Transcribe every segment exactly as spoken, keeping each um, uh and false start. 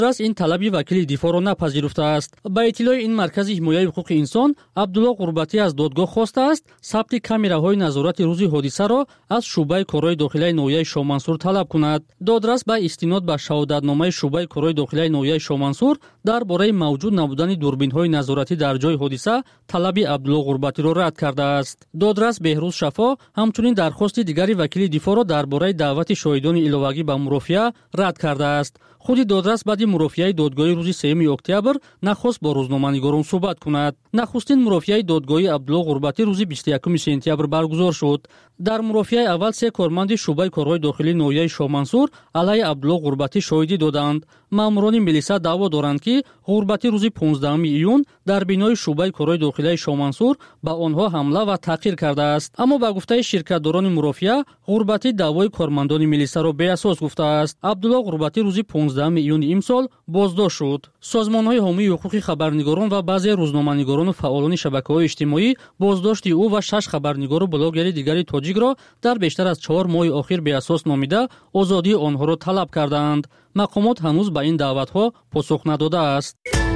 رس این طلبی وکیل دفاع را نپذیرفته است. با اطلاع این مرکز حمایت حقوق انسان، عبدالله قربتی از دادگاه خواسته است ثبت کامراهای نظارت روز حادثه را از شعبه کارهای داخلی ناحیه شاهمنصور طلب کند. دادرس با استناد به شهادتنامه شعبه کارهای داخلی ناحیه شاهمنصور درباره موجود نبودن دوربین‌های نظارتی در جای حادثه طلب عبدالله قربتی را رد کرده است. دادرس بهروز شفا همچنین درخواست دیگری وکیل دفاع را درباره دعوت شاهدان الوهگی به مرافعه رد کرده است. خود دادرس بعد مرافعه دادگاهی روز سوم اکتبر نخواست با روزنامه‌نگاران صحبت کند. نخستین مرافعه دادگاهی عبدالله قربتی روز بیست و یکم سپتامبر برگزار شد. در مرافعه اول سه کارمند شعبه کارهای داخلی ناحیه شاهمنصور علیه عبدالله قربتی شاهدی دادند. ماموران ملیسا دعوا دارند که قربتی روز پانزدهم ایون در بینای شعبه کارهای داخلی شاهمنصور به آنها حمله و تحقیر کرده است. اما با گفته شرکت‌داران مرافعه قربتی دعوای کارمندان ملیسا را به اساس گفته است. عبدالله قربتی روز پانزدهم ایون امسال بازداشت شد. سازمان‌های حامی حقوق خبرنگاران و بعضی روزنامه‌نگاران و فعالان شبکه‌های اجتماعی بازداشت او و شش خبرنگار و بلاگر دیگری تاجیک را در بیشتر از چهار ماه اخیر به اساس نامیده آزادی آنها را طلب کردند. مقامات هنوز به این دعوت‌ها پاسخ نداده است.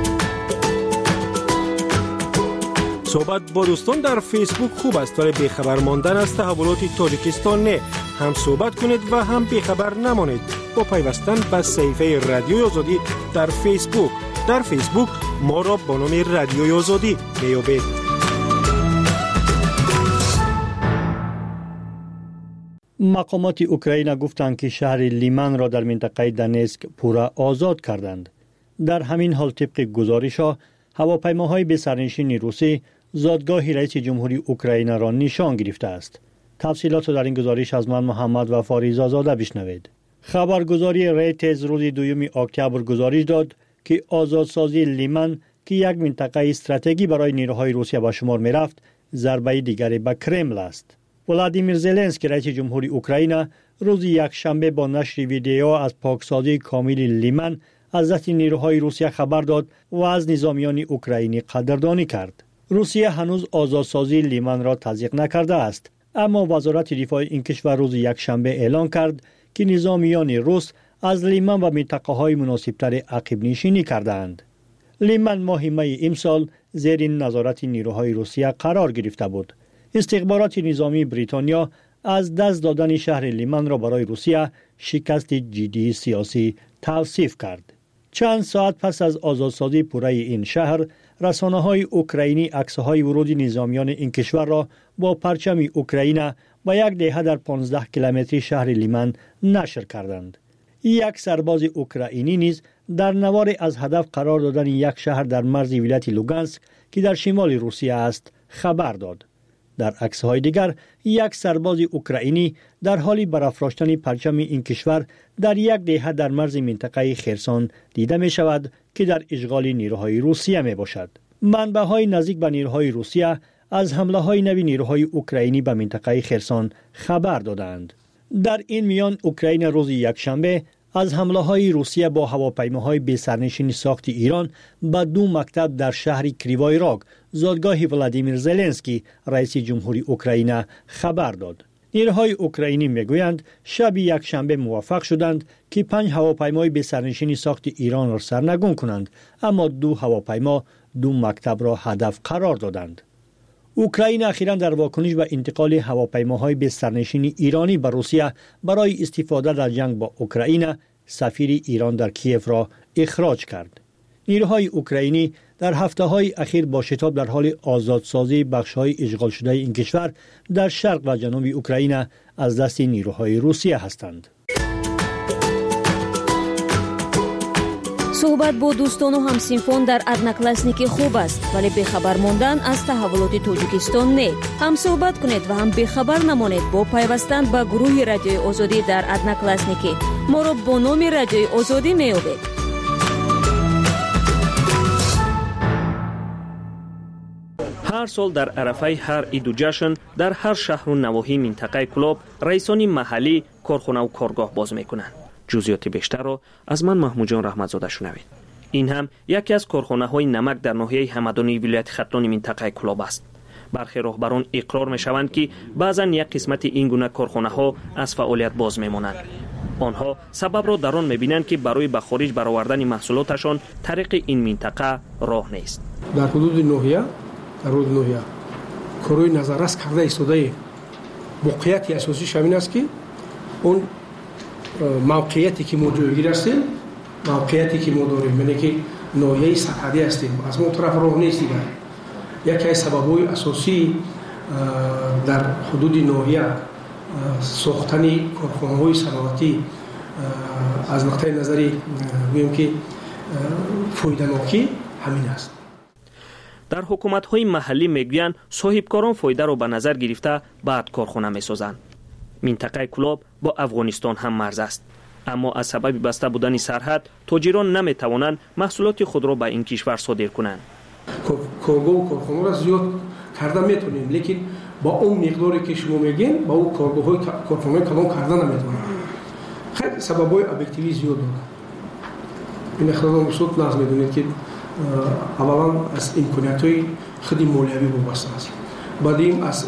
صحبت با دوستان در فیسبوک خوب است ولی بیخبر ماندن از تحولات تاجیکستان نه. هم صحبت کنید و هم بیخبر نمانید با پیوستن به صفحه رادیوی آزادی در فیسبوک. در فیسبوک ما را با نام رادیوی آزادی میابید. مقامات اوکراین گفتند که شهر لیمن را در منطقه دنیسک پورا آزاد کردند. در همین حال طبق گزارش‌ها هواپیماهای به سرنشین روسی زادگاه رئیس جمهوری اوکراین را نشان گرفته است. تفصیلات در این گزارش از من محمد و فاریزا زاده بشنوید. خبرگزاری ریتز روز دوم اکتبر گزارش داد که آزادسازی لیمن که یک منطقه استراتژیکی برای نیروهای روسیه به شمار می رفت، ضربه دیگری به کرمل است. ولادیمیر زلنسکی رئیس جمهوری اوکراین روز یکشنبه با نشر ویدیو از پاکسازی کامل لیمن از دست نیروهای روسیه خبر داد و از نظامیان اوکراینی قدردانی کرد. روسیه هنوز آزادسازی لیمن را تصدیق نکرده است، اما وزارت دفاع این کشور روز یکشنبه اعلام کرد که نظامیان روس از لیمن و منطقه‌های مناسب‌تر عقب نشینی کردند. لیمن ماه می امسال زیر نظارت نیروهای روسیه قرار گرفته بود. استخبارات نظامی بریتانیا از دست دادن شهر لیمن را برای روسیه شکست جدی سیاسی توصیف کرد. چند ساعت پس از آزادسازی پوره این شهر، رسانه‌های اوکراینی عکس‌های ورود نظامیان این کشور را با پرچم اوکراین با یک دهه در پانزده کیلومتری شهر لیمن نشر کردند. یک سرباز اوکراینی نیز در نوار از هدف قرار دادن یک شهر در مرز ولایت لوگانسک که در شمال روسیه است خبر داد. در عکس‌های دیگر یک سرباز اوکراینی در حال برافراشتن پرچم این کشور در یک دهه در مرز منطقه خرسون دیده می شود که در اشغال نیروهای روسیه می باشد. منبع‌های نزدیک به نیروهای روسیه از حمله‌های نوی نیروهای اوکراینی به منطقه خرسون خبر دادند. در این میان اوکراین روز یکشنبه از حمله‌های روسیه با هواپیماهای به سرنشین ساخت ایران به دو مکتب در شهر کریوای راگ، زادگاه ولادیمیر زلنسکی رئیس جمهوری اوکراین خبر داد. نیروهای اوکراینی میگویند شب یکشنبه موفق شدند که پنج هواپیمای به سرنشین ساخت ایران را سرنگون کنند، اما دو هواپیما دو مکتب را هدف قرار دادند. اوکراین اخیراً در واکنش به انتقال هواپیماهای به سرنشین ایرانی به روسیه برای استفاده در جنگ با اوکراین، سفیر ایران در کیف را اخراج کرد. نیروهای اوکراینی در هفته‌های اخیر با شتاب در حال آزادسازی بخش‌های اشغال شده این کشور در شرق و جنوب اوکراین از دست نیروهای روسیه هستند. صحبت با دوستان و همسینفون در ادناکلاسنیکی خوب است، ولی بخبر ماندن از تحولات تاجیکستان نه. هم صحبت کنید و هم بخبر نمانید با پیوستن به گروه رادیوی آزادی در ادناکلاسنیکی. ما را با نام رادیوی آزادی میابید. هر سال در عرفه هر عید و جشن در هر شهر و نواحی منطقه کلاب رئیسان محلی کارخانه و کارگاه باز میکنند. جزئیات بیشتر را از من محمود جان رحمتزاده شنوید. این هم یکی از کارخانه های نمک در ناحیه همدانی ولایت ختلان منطقه کلاب است. برخی راهبران اقرار می شوند که بعضا یک قسمت این گونه کارخانه ها از فعالیت باز می مانند. آنها سبب را در آن می‌بینند که برای به خارج برآوردن محصولاتشان طریق این منطقه راه نیست. در حدود ناحیه در حدود ناحیه کارهای نظررس کرده ایستاده موقعیت اساسیش همین است که اون موقعیتی که ما جایگیر هستیم، موقعیتی که ما داریم، یعنی که ناحیه سرحدی هستیم، از ما طرف راه نیست دیگر. یکی از سبب‌های اساسی در حدود ناحیه ساختن کارخانه‌های صنعتی از نقطه نظری میگم که فایده‌ناکی همین است. در حکومت‌های محلی میگویند صاحبکاران فایده را به نظر گرفته بعد کارخانه می‌سازند. منطقه کلاب با افغانستان هم مرز است، اما از سبب بسته بودن سرحد تاجران نمی‌توانند محصولات خود را به این کشور صادر کنند. کارگاه و کارخانه را زیاد کرده میتونیم، لیکن با اون مقداری که شما میگین با اون کارگاه‌های کارخانه‌های کلان کرده نمیتونیم. خیلی سبب‌های ابجکتیوی زیاد داره. این اختلال مسئول لازم میدونید که اولا از امکانیت‌های خیلی مالیوی وابسته است. بعدیم از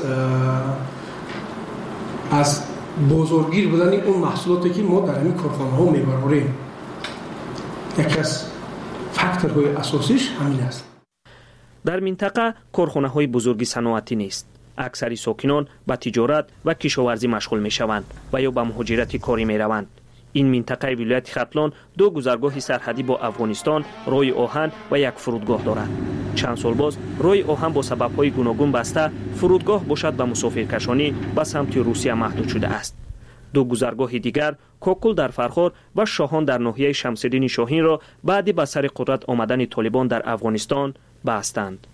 از بازارگیر بودن اون محصولاتی که ما در این کارخانه‌ها میبریم. یکی از فاکتورهای اساسیش همین است. در منطقه کارخانه‌های بزرگی صنعتی نیست. اکثر ساکنان به تجارت و کشاورزی مشغول می‌شوند و یا به مهاجرت کاری می‌روند. این منطقه ولایت ختلان دو گذرگاه سرحدی با افغانستان، راه آهن و یک فرودگاه دارد. چند سال باز راه آهن با سبب‌های گوناگون بسته، فرودگاه باشد به مسافرکشانی به سمت روسیه محدود شده است. دو گذرگاه دیگر کوکل در فرخار و شاهان در ناحیه شمس‌الدین شاهین را بعد به سر قدرت آمدن طالبان در افغانستان بستند.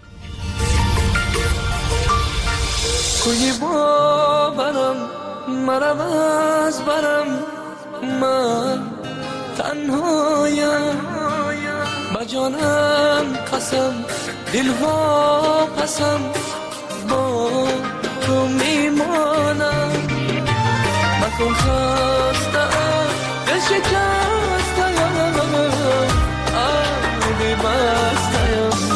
کوی باورم مرم از برم من تنهایم با جانم قسم دل ها پسم با تو میمانم مکن خستم دل شکستم آبی بستم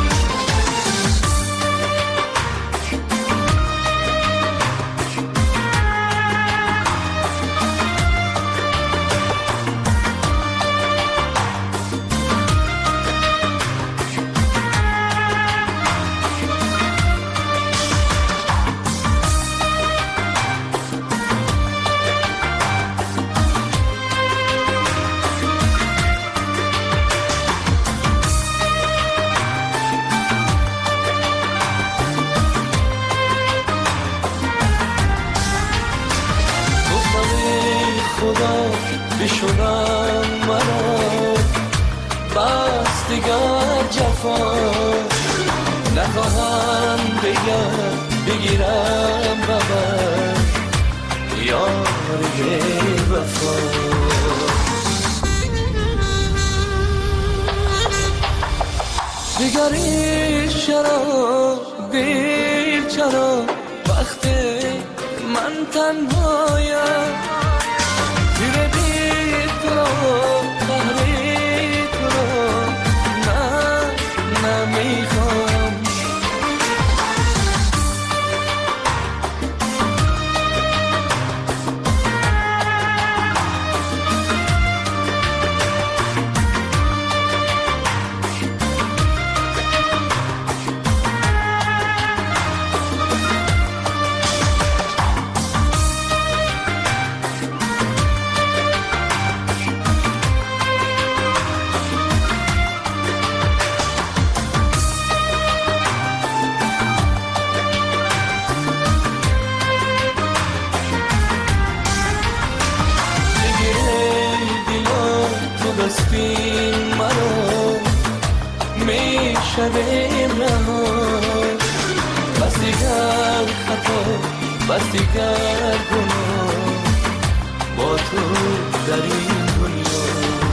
بشونم مرا بس دیگر جفا نخواهم بگم بگیرم ببر یار بی وفا دیگری چرا دیر چرا وقتی من تنهایم دیره دید تو قهری تو نه نمیخوام بستیم منو میشویم رها بس دیگر خطا بس دیگر گناه با تو در این دنیا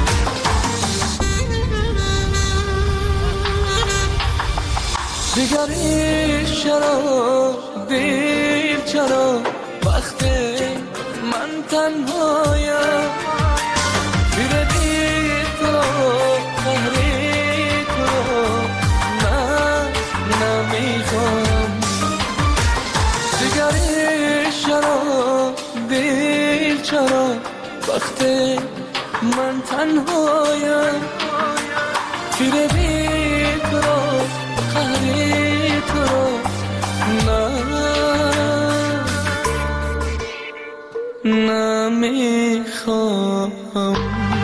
دیگری چرا دیر چرا وقتی من تنهایم دیره دیر تو قهری تو نه نمیخوام دیگری چرا دیر چرا وقتی من تنهایم پیر بی تو راست قهری تو راست نه نمیخوام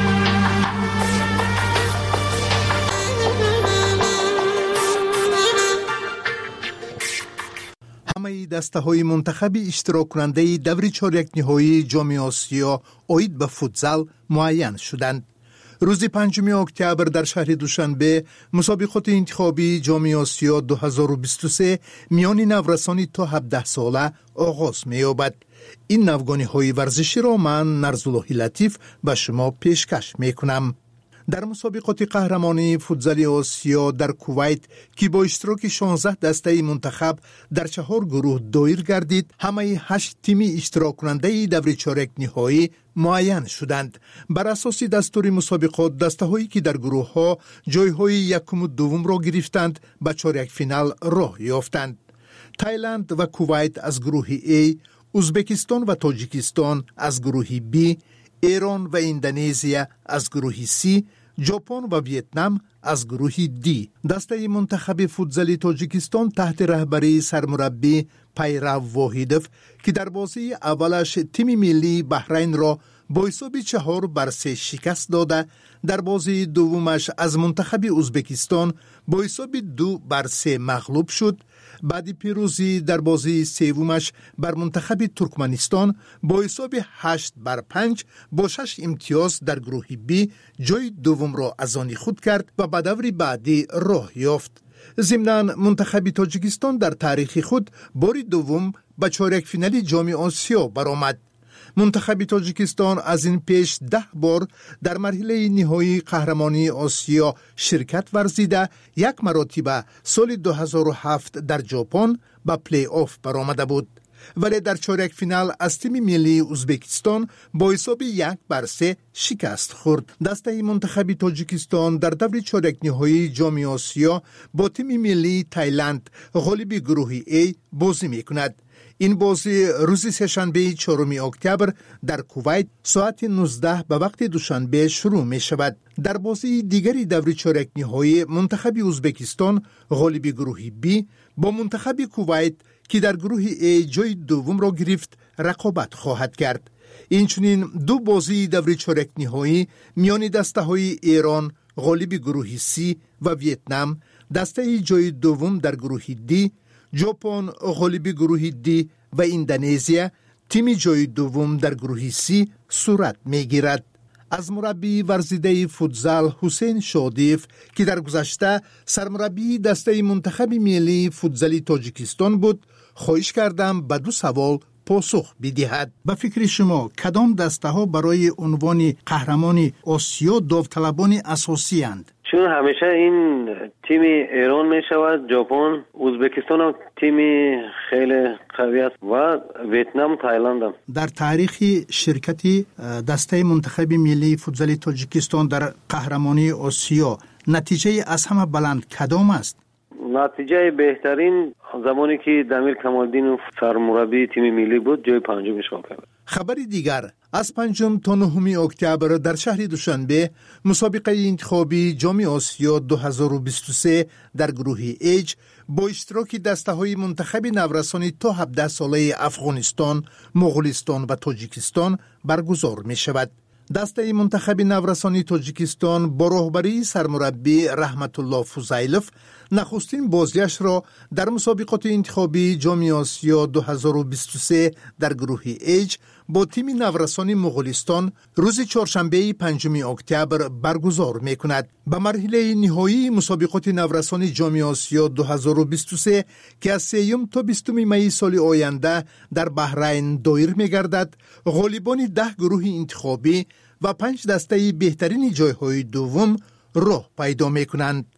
همه دسته های منتخب اشتراک کننده دور چهارک نهایی جام آسیا اوید به فوتزال معین شدند. روز پنجم اکتبر در شهر دوشنبه مسابقات انتخابی جام آسیا دو هزار و بیست و سه میان نورسانی تا هفده ساله آغاز می‌یابد. این نوگانی های ورزشی را من نرزالله لطیف به شما پیشکش میکنم. در مسابقات قهرمانی فوتزال آسیا در کویت که با اشتراک شانزده دسته منتخب در چهار گروه دایر گردید، همه هشت تیمی اشتراک کننده دور چهارک نهایی معین شدند. بر اساس دستور مسابقات دسته هایی که در گروه ها جای های یکم و دوم را گرفتند به چهارک فینال راه یافتند. تایلند و کویت از گروه A، ازبکستان و تاجیکستان از گروه B، ایران و اندونزیا از گروه C، ژاپن و ویتنام از گروه D. دسته منتخب فوتزال تاجیکستان تحت رهبری سرمربی پیرو واحدوف که در بازی اولش تیم ملی بحرین را با حساب چهار بر سه شکست داده، در بازی دومش از منتخب ازبکستان با حساب دو بر سه مغلوب شد. بعد پیروزی در بازی سومش بر منتخب ترکمنستان با حساب هشت بر پنج با شش امتیاز در گروه بی جای دوم را از آن خود کرد و به دور بعدی راه یافت. ضمناً منتخب تاجیکستان در تاریخ خود بار دوم به چهارک فینال جام آسیا برآمد. منتخب تاجیکستان از این پیش ده بار در مرحله نهایی قهرمانی آسیا شرکت ورزیده، یک مرتبه سال دو هزار و هفت در ژاپن به پلی آف برآمده بود، ولی در چهارک فینال از تیم ملی ازبکستان با حساب یک بر سه شکست خورد. دسته منتخب تاجیکستان در دور چهارک نهایی جام آسیا با تیم ملی تایلند غالب گروه A بازی میکند. این بازی روز سه‌شنبه چهارم اکتبر در کویت ساعت نوزده به وقت دوشنبه شروع می شود. در بازی دیگری دور چهارک نهایی منتخب ازبکستان غالب گروه B با منتخب کویت که در گروه A جای دوم را گرفت رقابت خواهد کرد. اینچنین دو بازی دور چهارک نهایی میان دسته های ایران غالب گروه C و ویتنام دسته جای دوم در گروه D، ژاپن غالب گروه دی و اندونزیا تیم جای دوم در گروه سی صورت میگیرد. از مربی ورزیده فوتزال حسین شادیف که در گذشته سرمربی دسته منتخب ملی فوتزال تاجیکستان بود خواهش کردم به دو سوال پاسخ بدهد. به فکر شما کدام دسته ها برای عنوان قهرمانی آسیا داوطلبان اساسی اند؟ چون همیشه این تیم ایران می شود، ژاپن، ازبکستان هم تیم خیلی قوی است و ویتنام، تایلند هم. در تاریخ شرکت دسته منتخب ملی فوتزال تاجیکستان در قهرمانی آسیا نتیجه از همه بلند کدام است؟ نتیجه بهترین زمانی که دمیر کمالدین سرمربی تیم ملی بود جای پنجم اشغال کرد. خبری دیگر از پنجم تا نهم اکتبر در شهر دوشنبه مسابقه انتخابی جام آسیا دو هزار و بیست و سه در گروه ایج با اشتراک دسته های منتخب نورسانی تا هفده ساله افغانستان، مغولستان و تاجیکستان برگزار می شود. دسته منتخب نورسانی تاجیکستان با رهبری سرمربی رحمت الله فضیلوف نخستین بازیش را در مسابقات انتخابی جام آسیا دو هزار و بیست و سه در گروه ایج با تیم نورسانی مغولستان روز چهارشنبه پنجم اکتبر برگزار می کند. به مرحله نهایی مسابقات نورسانی جام آسیا دو هزار و بیست و سه که از سوم تا بیستم می سال آینده در بحرین دایر می گردد، غالبان ده گروه انتخابی و پنج دسته بهترین جایهای دوم راه پیدا می کنند.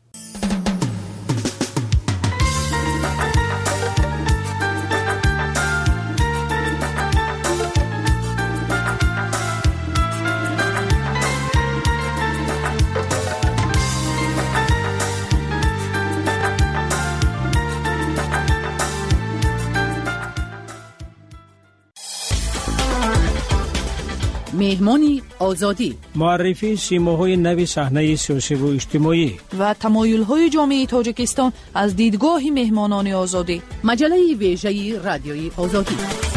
مهمانی آزادی، معرفی سیماهای نوی صحنه سیاسی و اجتماعی و تمایل‌های جامعه تاجیکستان از دیدگاه مهمانان آزادی. مجله ویژه رادیوی آزادی.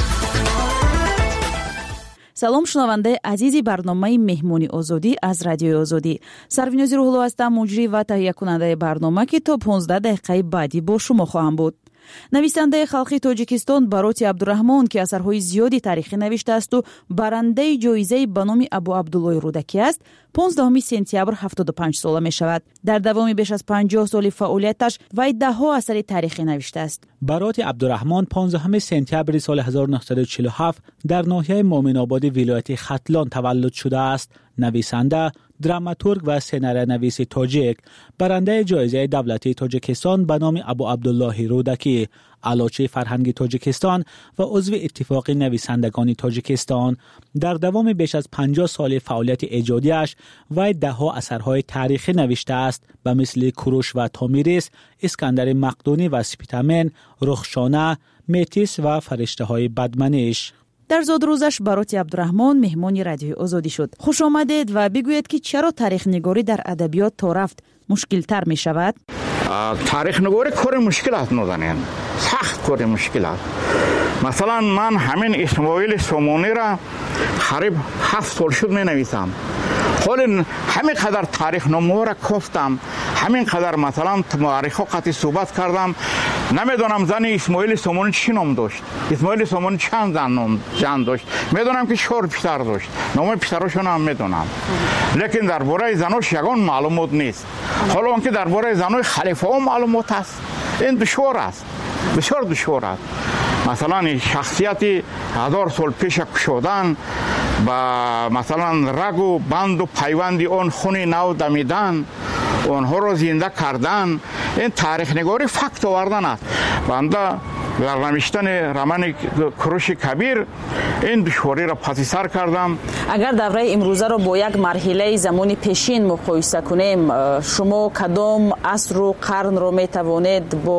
салом шунавандаи азизи барномаи меҳмони озодӣ аз радиои озодӣ. сарвинози рӯҳулло ҳастам, муҷрӣ ва таҳиякунандаи барнома ки то понздаҳ дақиқаи баъдӣ бо шумо хоҳам буд. нависандаи халқи тоҷикистон Бароти Абдураҳмон ки асарҳои зиёди таърихӣ навиштааст ва барандаи ҷоизаи ба номи Абу Абдуллои Рӯдакӣ аст, понздаҳуми сентябр ҳафтоду панҷ сола мешавад. дар давоми беш аз панҷоҳ соли фаъолияташ вай даҳҳо асари таърихӣ навиштааст. Бароти Абдураҳмон понздаҳуми сентябри соли ҳазору наҳсаду чилу ҳафт дар ноҳияи Моминободи вилояти Хатлон таваллуд шудааст. нависанда, драматург ва сценарионависи тоҷик, барандаи ҷоизаи давлатии Тоҷикистон ба номи Абу Абдуллоҳи Рӯдакӣ, алочи фарҳанги Тоҷикистон ва узви иттифоқи нависандагони Тоҷикистон. дар давоми беш аз панҷоҳ соли фаъолияти эҷодиаш вай даҳҳо асарҳои таърихӣ навиштааст ба мисли Куруш ва Томирис, Искандари Мақдунӣ ва Спитамен, Рухшона, Метис ва Фариштаҳои Бадманиш. дар зодрӯзаш Бароти Абдураҳмон меҳмони радиои озодӣ шуд. хушомадед ва бигӯед ки чаро таърихнигорӣ дар адабиёт то рафт мушкилтар мешавад? таърихнигорӣ кори мушкил аст, нозанин сахт кори мушкил аст. масалан, ман ҳамин Исмоили Сомониро қариб ҳафт сол шуд менависам. ҳоле ҳамин қадар таърихномаҳоро кофтам, ҳамин қадар масалан муаррихҳо қатъи суҳбат кардам. намедонам зани Исмоили Сомонӣ чӣ ном дошт. Исмоили Сомонӣ чанд зан ном жан дошт. медонам ки чор писар дошт. номи писарошон ҳам медонам. лекин дар бораи занош ягон маълумот нест. ҳоло он ки дар бораи занои халифаҳо маълумот аст. ин душвор аст. бисёр душвор аст. масалан шахсияти ҳазор сол пеша кушодан ба масалан рагу банду пайванди он хуни нав дамидан, онҳоро зинда кардан, ин таърихнигори факт овардан аст. банда дар навиштани романи Куруши Кабир ин душвориро паси сар кардам. агар давраи имрӯзаро бо як марҳилаи замони пешин муқоиса кунем, шумо кадом асру қарнро метавонед бо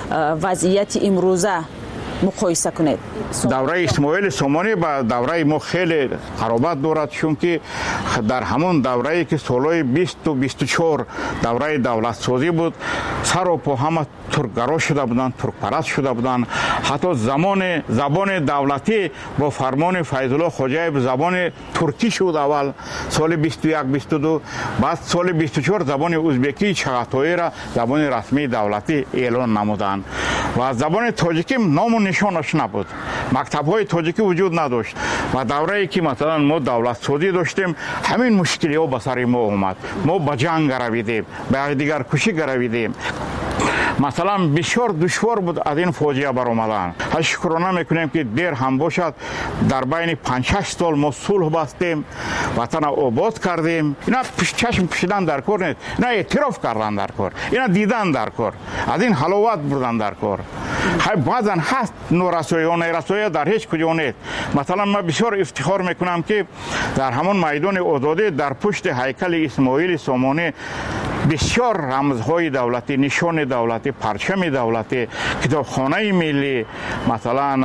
вазъияти имрӯза муқоиса кунед? давраи Исмоили Сомонӣ ба давраи мо хеле қаробат дорад, чунки дар ҳамон даврае ки солҳои бисту бисту чор давраи давлатсозӣ буд, сару по ҳама туркгаро шуда буданд, туркпараст шуда буданд. ҳатто замони забони давлатӣ бо фармони Файзулло Хоҷаев забони туркӣ шуд аввал соли бисту як бисту ду, баъд соли бисту чор забони узбекии чағатоиро забони расмии давлатӣ эълон намуданд ва забони тоҷикӣ ному нишонаш набуд. мактабҳои тоҷикӣ вуҷуд надошт ва даврае ки масалан мо давлатсозӣ доштем, ҳамин мушкилиҳо ба сари мо омад. мо ба ҷанг гаравидем, ба якдигаркушӣ гаравидем. масалан бисёр душвор буд аз ин фоҷиа баромадан. ҳа шукрона мекунем ки дер ҳам бошад дар байни панҷ шаш сол мо сулҳ бастем, ватана обод кардем. ина чашм пӯшидан дар кор нест, ина эътироф кардан дар кор, ина дидан дар кор, аз ин ҳаловат бурдан дар кор. ҳай баъзан ҳаст норасоиҳо, нерасоия дар ҳеҷ куҷо нест. масалан ман бисёр ифтихор мекунам ки дар ҳамон майдони озодӣ дар пушти ҳайкали Исмоили Сомонӣ бисёр рамзҳои давлатӣ, нишони давлатӣ, парчами давлатӣ, китобхонаи миллӣ, масалан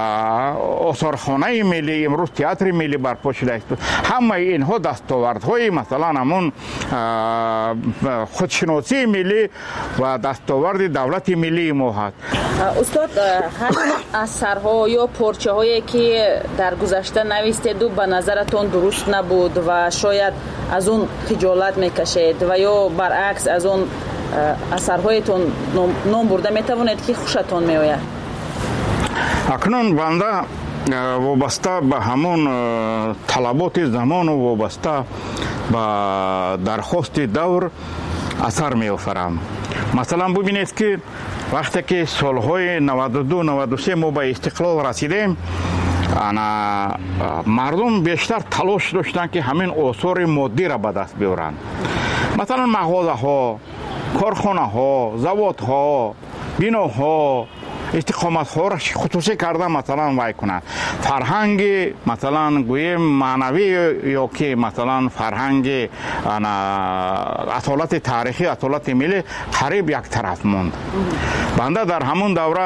осорхонаи миллӣ, имрӯз театри миллӣ барпо шудааст. ҳамаи инҳо дастовардҳои масалан ҳамон худшиносии миллӣ ва дастоварди давлати миллии мо ҳаст. устод, ҳамин асарҳо ё порчаҳое ки дар гузашта навистеду ба назаратон дуруст набуд ва шояд аз он хиҷолат мекашед ва ё баръакс аз он асарҳоятон ном бурда метавонед ки хушатон меояд? акнун банда вобаста ба ҳамон талаботи замону вобаста ба дархости давр асар меофарам. масалан бубинед ки вақте ки солҳои наваду ду наваду се мо ба истиқлол расидем, ана мардум бештар талош доштанд ки ҳамин осори моддиро ба даст биёранд. масалан мағозаҳо, корхонаҳо, заводҳо, биноҳо, истиқоматҳоро хусусӣ карда масалан вай кунад. фарҳанги масалан гӯем маънавӣ ё ки масалан фарҳанги асолати таърихӣ, асолати миллӣ қариб як тараф монд. банда дар ҳамон давра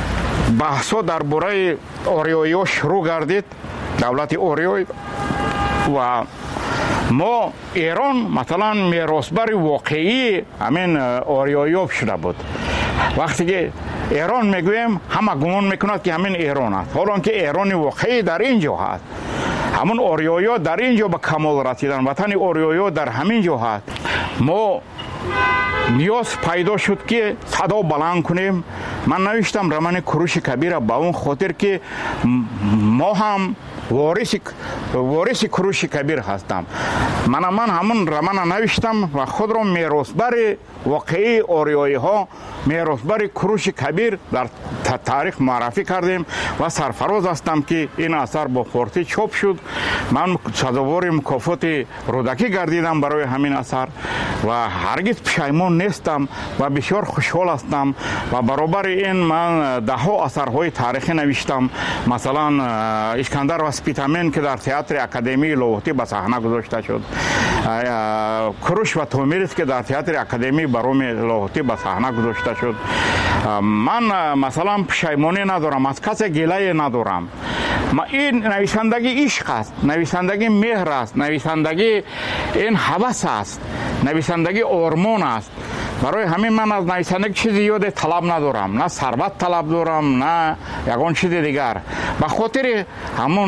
баҳсҳо дар бораи ориёиҳо шурӯъ гардид. давлати ориёй و ما ایران مثلا میراثبر واقعی همین آریایی‌ها شده بود. وقتی که ایران میگویم همه گمان میکند که همین ایران است، حالا که ایران واقعی در اینجا هست. همون آریایی‌ها در اینجا به کمال رسیدن، وطن آریایی‌ها در همین جا هست. ما نیاز پیدا شد که صدا بلند کنیم. من نوشتم رمان کوروش کبیر به اون خاطر که ما هم وارث وارث کوروش کبیر هستم. من من همون رمان نوشتم و خود را میراثبر واقعی آریایی ها، میراثبر کوروش کبیر در تاریخ معرفی کردیم و سرفراز هستم که این اثر با فارسی چاپ شد. من سزاوار مکافات رودکی گردیدم برای همین اثر و هرگز پشیمان نیستم و بسیار خوشحال هستم و برابر این من ده ها اثرهای تاریخی نوشتم. مثلا اسکندر و سپیتامین که در تئاتر اکادمی لاهوتی به صحنه گذاشته شد، کوروش و تومیریس که در تئاتر اکادمی بروم لاهوتی به صحنه گذاشته شد. من مثلا پشیمانی ندارم، از کسی گله ندارم. این نویسندگی عشق است، نویسندگی مهر است، نویسندگی این هوس است، نویسندگی آرمان است. برای همین من از نویسندگی چیزی یاد طلب ندارم، نه ثروت طلب دارم نه یگان چیز دیگر. به خاطر همون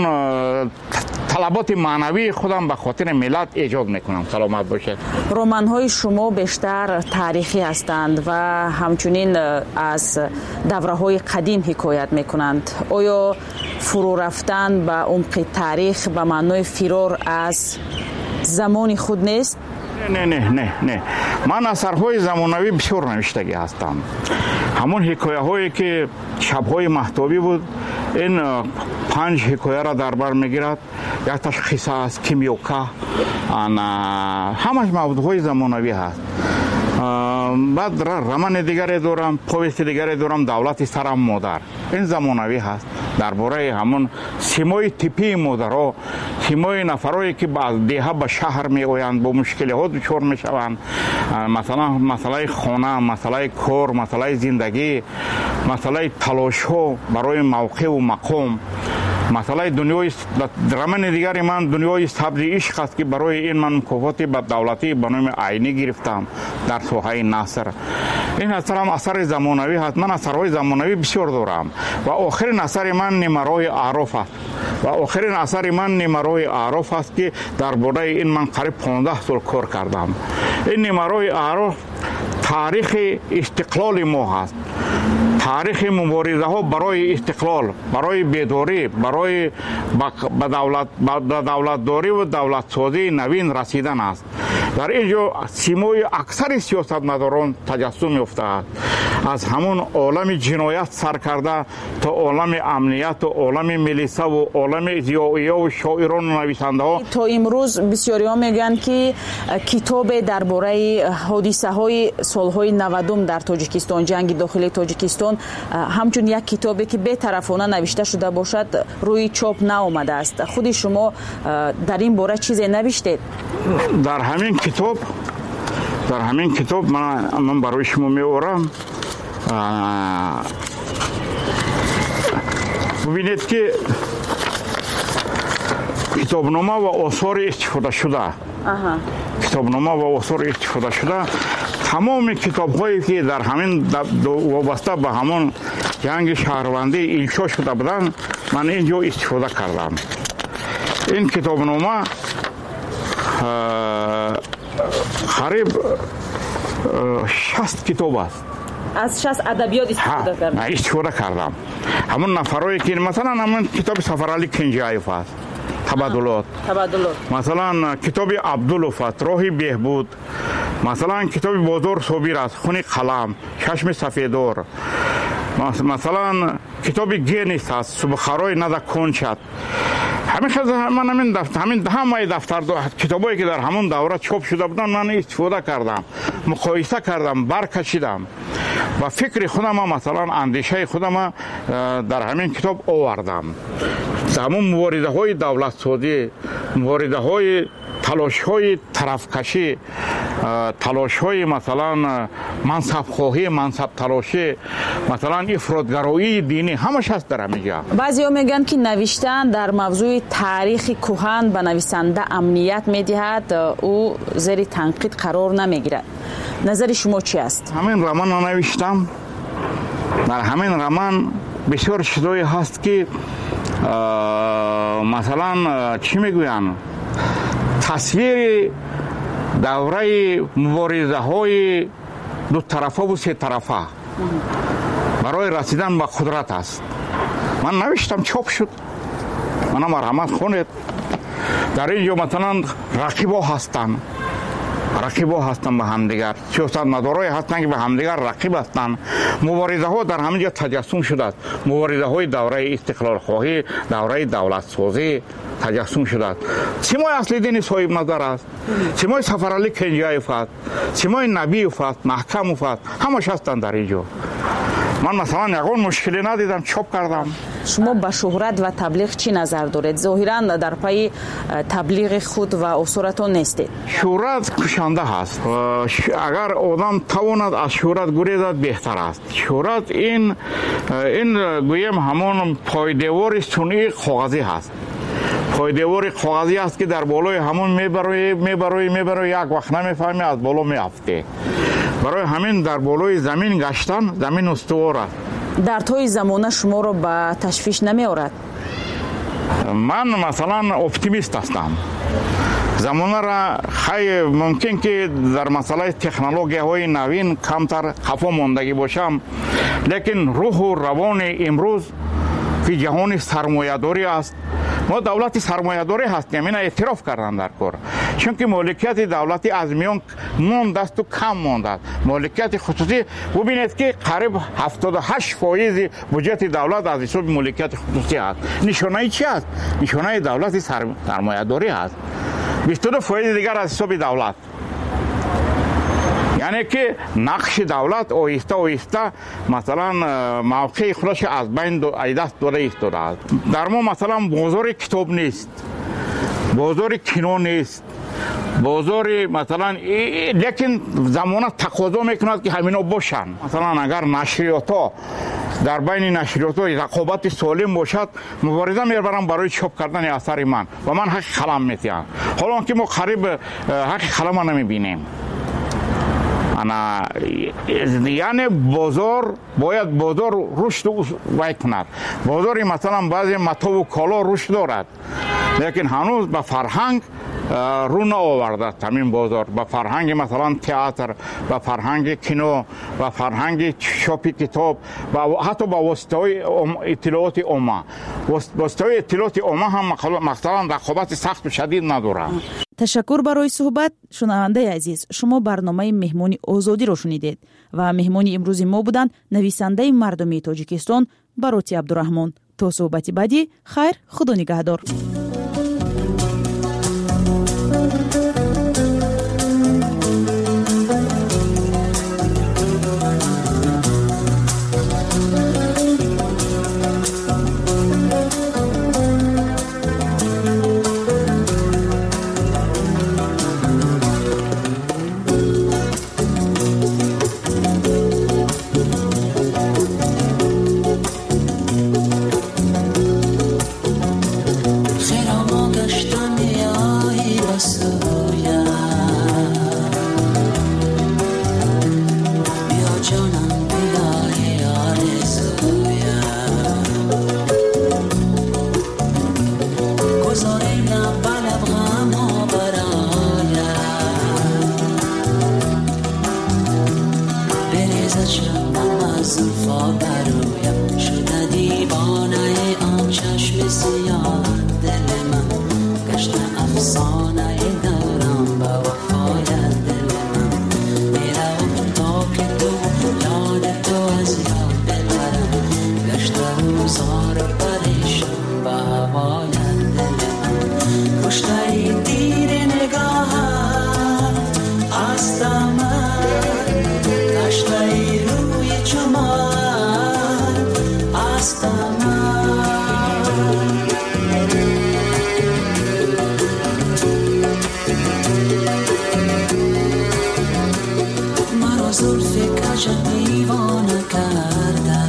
طلبات معنوی خودم به خاطر ملت ایجاد میکنم. سلامت باشید. رمان‌های شما بیشتر تاریخی هستند و همچنین از دوره‌های قدیم حکایت میکنند. آیا فرو رفتن به عمق تاریخ به معنای فرار از زمان خود نیست؟ نه نه نه نه من اثرهای زمانوی بسیار نوشتگی هستم. همون حکایه هایی که شبهای مهتابی بود، این پنج حکایه را در بر میگیرد. یک تشخیص است، کیمیوکا، همش موضوعهای زمانوی هست. بعد رمان دیگری دارم، پویست دیگری دارم، دولت سرم مادر. این زمانوی هست درباره همون سیمای تیپی مادرها، سیمای نفرایی که از دیها به شهر می آیند، با مشکل ها دچار می شوند. مثلا مسئله خانه، مسئله کار، مسئله زندگی، مسئله تلاش ها برای موقع و مقام. مسئله دنیای رمان دیگری من دنیای سبز عشق است که برای این من مکافات به دولتی به نام عینی گرفتم در ساحه نثر. این اثر هم اثر زمانوی هست. من اثرهای زمانوی بسیار دارم و آخرین اثر من نیمروی اعراف است و آخرین اثر من نیمروی اعراف است که درباره این من قریب پانزده سال کار کردم. این نیمروی اعراف تاریخ استقلال ما هست، تاریخ مبارزه ها برای استقلال، برای بیداری، برای به دولت به دولت داری و دولت سازی نوین رسیدن است. در اینجا سیمای اکثر سیاستمداران تجسم یافته است. از همون عالم جنایت سر کرده تا عالم امنیت و عالم ملیسه و عالم ضیائیه و شاعران و نویسنده ها. تا امروز بسیاری ها میگن که کتاب درباره حادثه های سالهای نودم در تاجیکستان، جنگ داخلی تاجیکستان، همچون یک کتابی که بی‌طرفانه نوشته شده باشد روی چاپ نآمده است. خود شما در این باره چیزی نوشتید؟ در همین کتاب در همین کتاب من من برای شما می‌آورم. ببینید که کتابنامه و آثار استفاده شده کتابنامه و آثار استفاده شده تمام کتاب‌هایی که در همین وابسته به همون جنگ شهروندی انشا شده بودن من اینجا استفاده کردم. این کتابنامه قریب شصت کتاب است. از شصت ادبیات استفاده کردم. استفاده کردم. همون نفرایی که مثلا همون کتاب سفرعلی کنجایف است، تبادلات. تبادلات. مثلا کتاب عبدالوف است، راه بهبود. مثلا کتاب بازار صابر است، خون قلم، چشم سفیدار. مثلا کتاب گینیس است، صبحخرای نده کنچت. همیشه من همین دفتر همین همه دفتر کتابایی که در همون دوره چاپ شده بودن من استفاده کردم، مقایسه کردم، برکشیدم و فکر خودم مثلا اندیشه خودم در همین کتاب آوردم. همون مبارزه های دولت سازی، مبارزه های تلاش های طرفکشی талошҳои масалан мансабхоҳӣ мансабталошӣ масалан ифротгароии динӣ ҳамаш ҳаст дар ҳамиҷа. баъзеҳо мегӯянд ки навиштан дар мавзӯи таърихи кӯҳан ба нависанда амният медиҳад, ӯ зери танқид қарор намегирад. назари шумо чӣ аст? ҳамин роман навиштам. дар ҳамин роман бисёр чизое ҳаст ки масалан чӣ мегӯянд тасвири давраи муборизаҳои дутарафаву сетарафа барои расидан ба қудрат аст. ман навиштам, чоп шуд. мана марҳамат хонед. дар ин ҷо масалан рақибо ҳастанд рақибо ҳастанд ба ҳамдигар, сиёсатмадорое ҳастанд ки ба ҳамдигар рақиб ҳастанд. муборизаҳо дар ҳама ҷо таҷассум шудааст. муборизаҳои давраи истиқлолхоҳӣ, давраи давлатсозӣ таҷассум шудааст. симои аслиддини соҳибназар аст, симои сафаралӣ кенҷаев аст, симои набиев аст, маҳкамов аст, ҳамаш ҳастанд дар ин ҷо. ман масалан ягон мушкиле надидам, чоп кардам. шумо ба шӯҳрат ва таблиғ чӣ назар доред? зоҳиран дар пайи таблиғи худ ва осуратон нестед. шӯҳрат кушанда ҳаст. агар одам тавонад аз шӯҳрат гурезад, беҳтар аст. шӯҳрат ин ин гӯем ҳамон пойдевори сунъии коғазӣ ҳаст. пойдевори коғазӣ аст ки дар болои ҳамон мебарои мебарои мебарои як вақт намефаҳмӣ, аз боло меафтӣ. барои ҳамин дар болои замин гаштан замин устувор аст. дардҳои замона шуморо ба ташвиш намеорад? ман масалан оптимист ҳастам. замонара хай мумкин ки дар масъалаи технологияҳои навин камтар хафо мондагӣ бошам, лекин рӯҳу равони имрӯз ки ҷаҳони сармоядорӣ аст. мо давлати сармоядорӣ ҳастем, ина эътироф кардан дар кор. чунки моликияти давлатӣ аз миён мондасту кам мондааст. моликияти хусусӣ бубинед ки қариб ҳафтоду ҳашт фоизи буҷети давлат аз ҳисоби моликияти хусусӣ аст. нишонаи чӣ аст? нишонаи давлати сармоядорӣ аст. бисту ду фоизи дигар аз ҳисоби давлат. яъне ки нақши давлат оҳиста оҳиста масалан мавқеи худашро аз байн аз даст дода истодааст. дар мо масалан бозори китоб нест, бозори кино нест, бозори масалан лекин замона тақозо мекунад ки ҳамино бошанд. масалан агар нашриётҳо дар байни нашриётҳо рақобати солим бошад, мубориза мебарам барои чоп кардани асари ман ва ман ҳаққи қалам метиҳам. ҳолон ки мо қариб ҳаққи қалама намебинем. ана яъне бозор бояд бозор рушд вай кунад. бозори масалан баъзе матову коло рушд дорад, лекин ҳанӯз ба фарҳанг рӯ наовардааст. ҳамин бозор ба фарҳанги масалан театр, ба фарҳанги кино, ба фарҳанги чопи китоб, ҳатто ба воситаҳои иттилооти омма. воситаҳои иттилооти омма ҳам масалан рақобати сахту шадид надорад. ташаккур барои суҳбат. шунавандаи азиз, шумо барномаи меҳмони озодиро шунидед ва меҳмони имрӯзи мо буданд нависандаи мардумии Тоҷикистон Бароти Абдураҳмон. то суҳбати баъдӣ, хайр, худо нигаҳдор. Hasta man, kashtai ruye chama زلف کج دیوانه کرده